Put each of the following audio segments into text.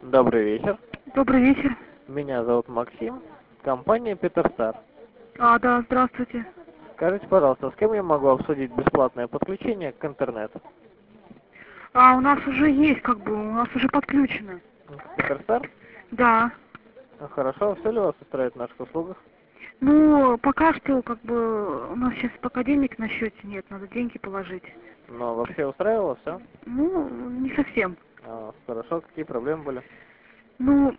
Добрый вечер. Добрый вечер. Меня зовут Максим. Компания Питерстар. Да, здравствуйте. Скажите, пожалуйста, с кем я могу обсудить бесплатное подключение к интернету? У нас уже есть, у нас уже подключено. Питерстар? Да. Хорошо. Все ли вас устраивает в наших услугах? Ну, пока что, у нас сейчас пока денег на счете нет, надо деньги положить. Но вообще устраивало все? Ну, не совсем. Хорошо. Какие проблемы были? Ну,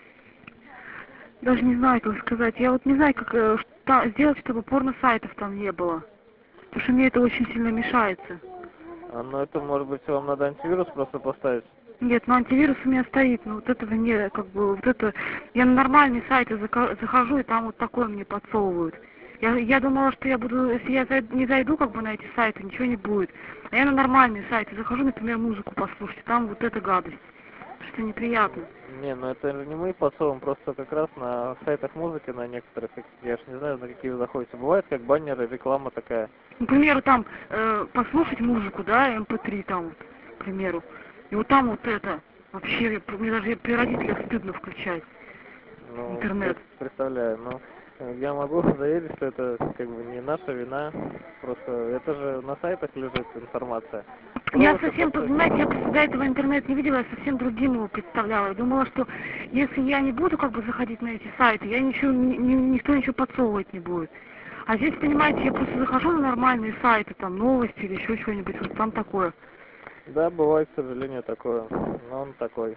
даже не знаю, как сказать. Я вот не знаю, сделать, чтобы порно-сайтов там не было. Потому что мне это очень сильно мешается. Ну, это, может быть, вам надо антивирус просто поставить? Нет, ну антивирус у меня стоит, но вот этого не, я на нормальные сайты захожу, и там вот такое мне подсовывают. Я думала, что я буду, если я не зайду на эти сайты, ничего не будет. А я на нормальные сайты захожу, например, музыку послушать, там вот эта гадость. Что неприятно. Не, ну это же не мы подсовываем, просто как раз на сайтах музыки, на некоторых, я ж не знаю, на какие вы заходите. Бывает как баннеры, реклама такая. К примеру, там послушать музыку, да, MP3 там, вот, к примеру. И вот там вот это, вообще, мне даже при родителях стыдно включать интернет. Представляю, но я могу заверить, что это как бы не наша вина, просто это же на сайтах лежит информация. Я совсем, понимаете, я до этого интернет не видела, я совсем другим его представляла. Я думала, что если я не буду заходить на эти сайты, я ничего, никто ничего подсовывать не будет. А здесь, понимаете, я просто захожу на нормальные сайты, там, новости или еще что-нибудь, вот там такое. Да, бывает, к сожалению, такое, но он такой.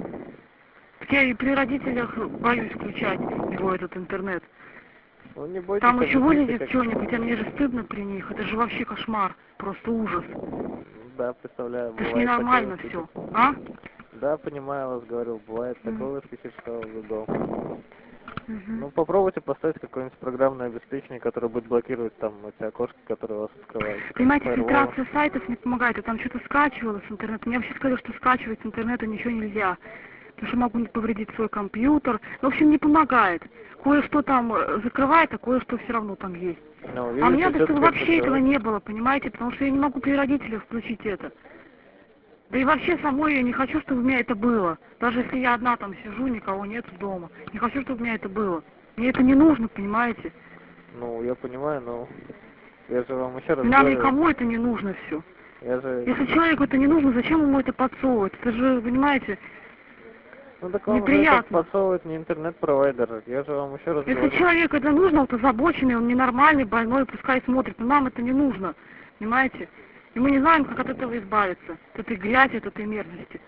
Я и при родителях боюсь включать его, этот интернет. Ну, не бойтесь, там еще вылезет что-нибудь, а мне же стыдно при них, это же вообще кошмар, просто ужас. Да, представляю, это же ненормально все, Да, понимаю вас, говорил, бывает такое выскочит, что в дом. Ну, попробуйте поставить какое-нибудь программное обеспечение, которое будет блокировать там эти окошки, которые у вас открывают. Понимаете, фильтрация сайтов не помогает, я там что-то скачивала с интернета. Мне вообще сказали, что скачивать с интернета ничего нельзя, потому что могу повредить свой компьютер. В общем, не помогает. Кое-что там закрывает, а кое-что все равно там есть. Видите, а мне надо, чтобы вообще этого не было, понимаете, потому что я не могу при родителях включить это. Да и вообще самой я не хочу, чтобы у меня это было. Даже если я одна там сижу, никого нет дома. Не хочу, чтобы у меня это было. Мне это не нужно, понимаете? Ну, я понимаю, но я же вам еще раз говорю. Нам никому это не нужно все. Если человеку это не нужно, зачем ему это подсовывать? Это же, понимаете, ну, так вам неприятно. Подсовывает не интернет-провайдер. Я же вам еще раз говорю. Если человеку это нужно, вот озабоченный, он ненормальный, больной, пускай смотрит. Но нам это не нужно, понимаете? И мы не знаем, как от этого избавиться. От этой грязи, от этой мерзости.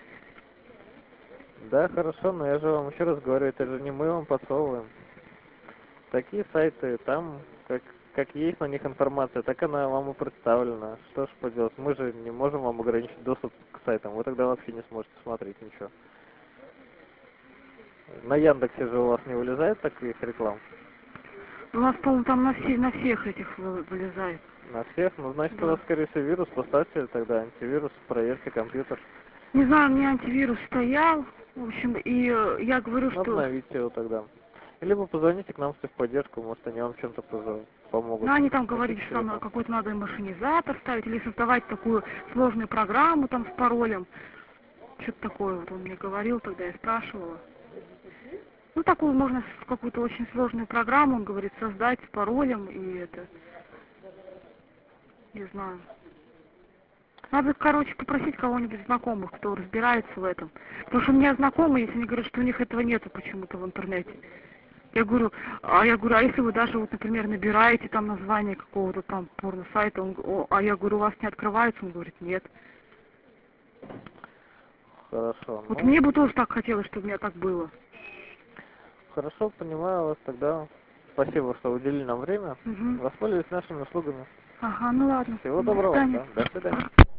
Да, хорошо, но я же вам еще раз говорю, это же не мы вам подсовываем. Такие сайты, там, как есть на них информация, так она вам и представлена. Что ж поделать, мы же не можем вам ограничить доступ к сайтам, вы тогда вообще не сможете смотреть ничего. На Яндексе же у вас не вылезает таких реклам? У нас, по-моему, там на всех этих вылезает. На всех? Ну, значит, да. У вас, скорее всего, вирус. Поставьте тогда антивирус, проверьте компьютер. Не знаю, у меня антивирус стоял, в общем, и я говорю, что... Обновите его тогда. Либо позвоните к нам в техподдержку, может, они вам чем-то помогут. Ну, они там говорили, что там какой-то надо машинизатор ставить, или создавать такую сложную программу там с паролем. Что-то такое вот он мне говорил, тогда я спрашивала. Ну, такую можно, какую-то очень сложную программу, он говорит, создать с паролем, и это... Не знаю. Надо, короче, попросить кого-нибудь знакомых, кто разбирается в этом. Потому что у меня знакомые, если они говорят, что у них этого нету почему-то в интернете. Я говорю, а если вы даже, вот, например, набираете там название какого-то там порно-сайта, я говорю, у вас не открывается? Он говорит, нет. Хорошо. Вот мне бы тоже так хотелось, чтобы у меня так было. Хорошо, понимаю вас тогда. Спасибо, что уделили нам время. Воспользуйтесь нашими услугами. Ага, ну ладно. Всего доброго. До свидания.